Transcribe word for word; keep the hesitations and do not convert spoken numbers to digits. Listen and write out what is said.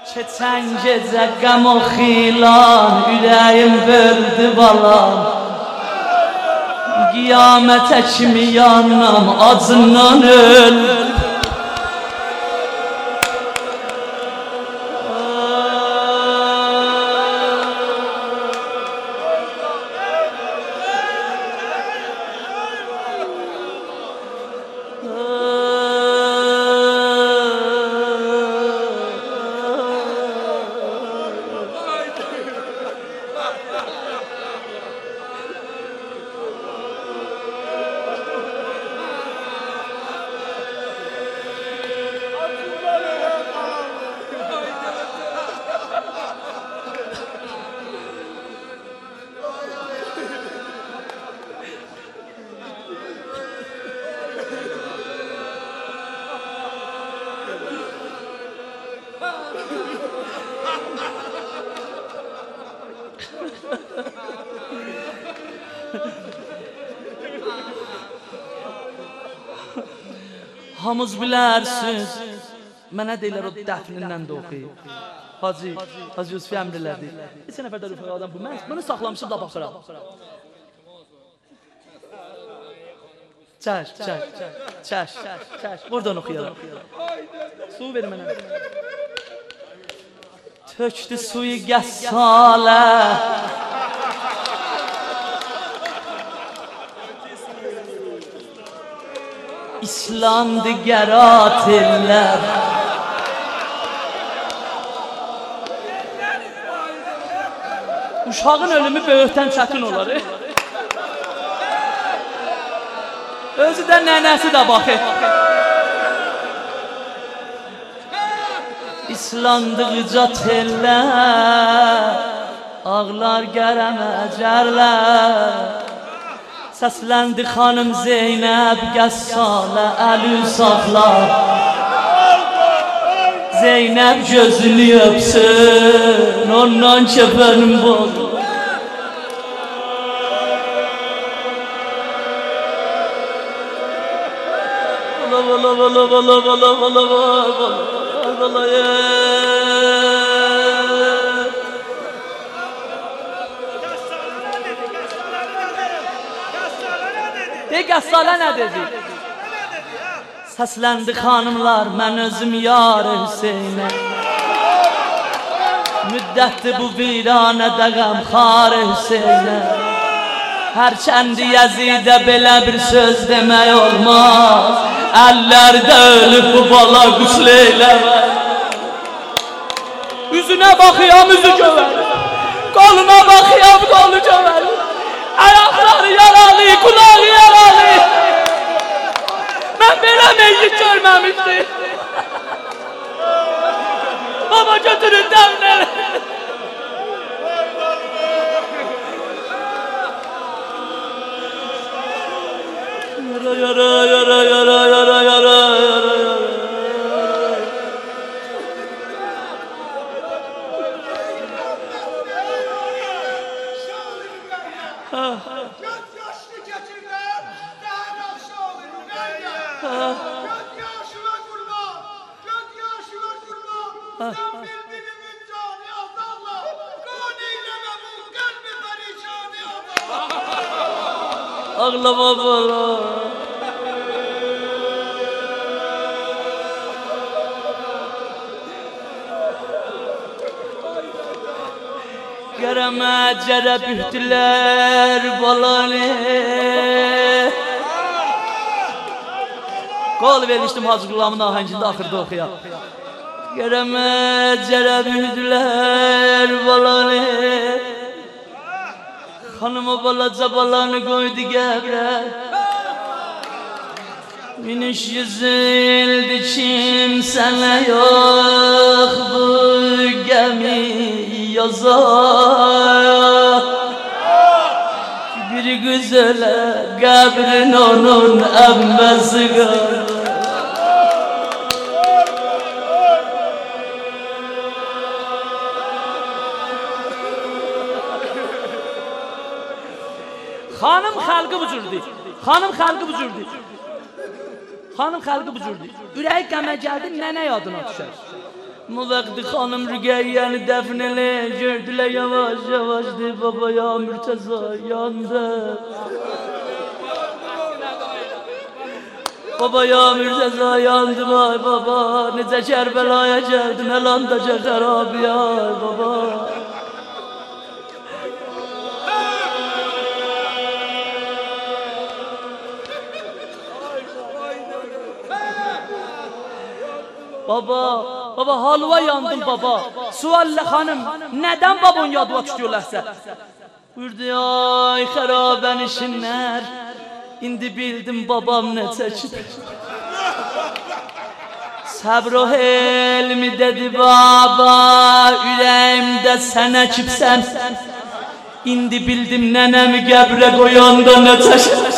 Keçən gecə qəm o xilan, ürəyim verdi balam. Qiyamətə kimi yanam, acından öldüm. Hamız bilərsiniz, mənə deyirlər o dəfnindən də oxuyub. Hacı, Hacı Yusuf əmrlədi. Neçə nəfər də rüfəq adam bu, mən bunu saxlamışım da baxıram. Çəş, çəş, çəş, çəş, buradan oxuyalım. Su verin mənə. Tökdü suyu qəssalə, İslandı gərat eller. Uşağın ölümü böyükdən çətin olar. Özü də nənəsi də baxır. İslandıqca tellər, ağlar gərəmə cərlər. Səsləndi xanım Zeynəb qəssalə, əli saxla. Zeynəb gözünü öpsün, ondan kəfənim bozdu. Vala vala vala vala vala vala vala vala De qəssalə nə dedi? Səsləndi xanımlar, mən özüm yar Hüseynə. Müddətdir bu viranədə qəmxar Hüseynə. Hərçəndi Yəzidə belə bir söz demək olmaz. Əllərdə ölüb bu bala qüsl eyləmə. Üzünə baxıyam, üzü gövərir. Qoluna baxıyam, qolu gövərir. Ayaqları yaralı, kulağı yaralı. Mən belə meyyit görməmişdim. Baba götürün dəvnəli. Yara yara yara yara yara yara yara yara. Ağlama bana. Gərəmə cərə bühtülər balanı. Qol vermişdim Hacı Qulamın ahəngində, axırda oxuyaq. Gərəmə cərə bühtülər balanı. Hanıma balaca balanı koydu qəbrə. Miniş yüzüldü kimsənə yox bu gəmi yazar. Bir güzələ qəbrin onun əmməsi qar. Xanım xalqı bu cürdür. Xanım xalqı bu cürdür. Xanım xalqı bu cürdür. Ürəyi qəmə gəldi, nənə yadına düşər. Bu vakti hanım Rügeyyəni dəfn elə, gördülər yavaş yavaş deyib, baba ya Mürtəza yandı. Baba ya Mürtəza yandı ay baba, necə Kərbəlaya gəldin, əlandaca xərabi ay baba. Baba, baba halva yandım baba. Suallə xanım, nədən babon yadıma tutuyorlarsa? Buyurdu ay xərabən işinlər. İndi bildim babam nə çəkib. Səbr o helmi dedi baba, ürəyimdə sən əkibsən. İndi bildim nənəmi qəbrə qoyanda nə çəkib.